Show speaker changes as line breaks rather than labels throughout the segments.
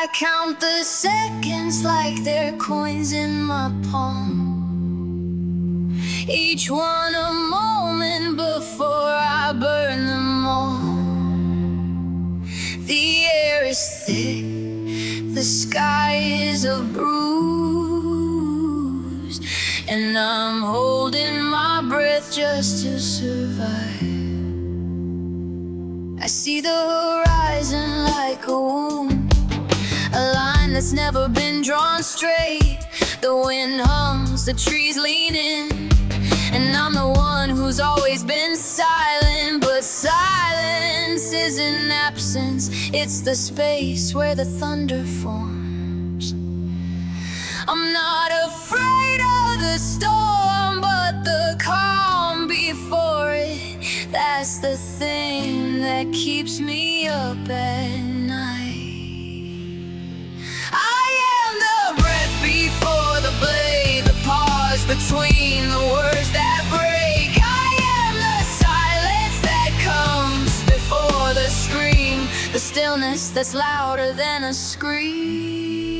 I count the seconds like they're coins in my palm, each one a moment before I burn them all. The air is thick, the sky is a bruise, and I'm holding my breath just to survive. I see the horizon like a wound, a line that's never been drawn straight. The wind hums, the trees lean in, and I'm the one who's always been silent. But silence isn't absence, it's the space where the thunder forms. I'm not afraid of the storm, but the calm before it, that's the thing that keeps me up at night. I am the breath before the blade, the pause between the words that break. I am the silence that comes before the scream, the stillness that's louder than a scream.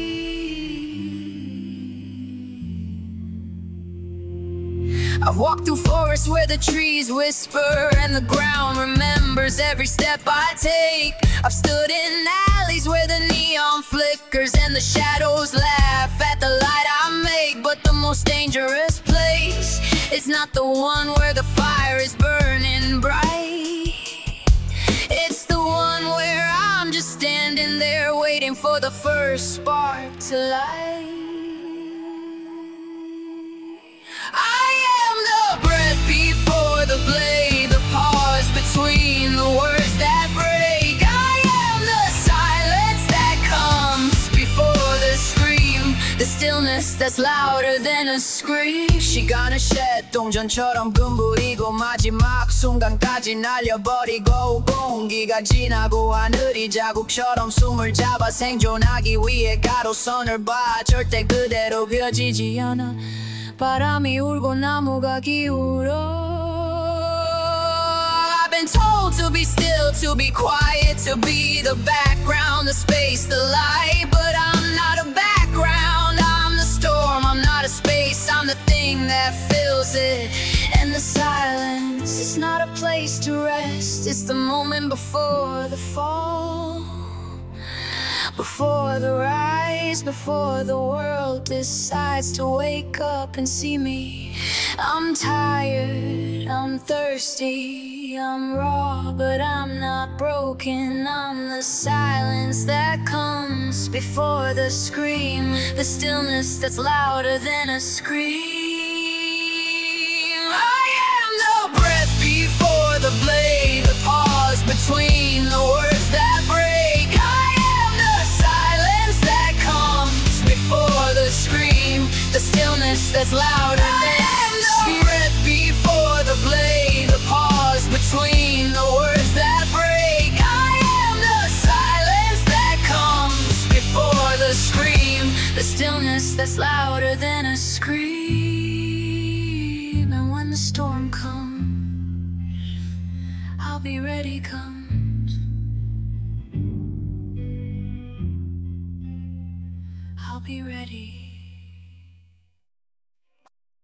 I've walked through forests where the trees whisper and the ground remembers every step I take. I've stood in alleys where the neon flickers and the shadows laugh at the light I make. But the most dangerous place is not the one where the fire is burning bright. It's the one where I'm just standing there waiting for the first spark to light. Before the blade, the pause between the words that break. I am the silence that comes before the scream, the stillness that's louder than a scream. 시간을 쇳동전처럼 끈부리고 마지막 순간까지 날려버리고 공기가 지나고 하늘이 자국처럼 숨을 잡아 생존하기 위해 가로선을 봐. 절대 그대로 펴지지 않아. 바람이 울고 나무가 기울어. I've been told to be still, to be quiet, to be the background, the space, the light. But I'm not a background, I'm the storm. I'm not a space, I'm the thing that fills it. And the silence is not a place to rest, it's the moment before the fall, before the rise, before the world decides to wake up and see me. I'm tired, I'm thirsty, I'm raw, but I'm not broken. I'm the silence that comes before the scream, the stillness that's louder than a scream. I am the breath before the blade, the pause between the words that break. I am the silence that comes before the scream, the stillness that's louder than a scream. Breath before the blade, the pause between the words that break. I am the silence that comes before the scream, the stillness that's louder than a scream. And when the storm comes, I'll be ready comes. I'll be ready.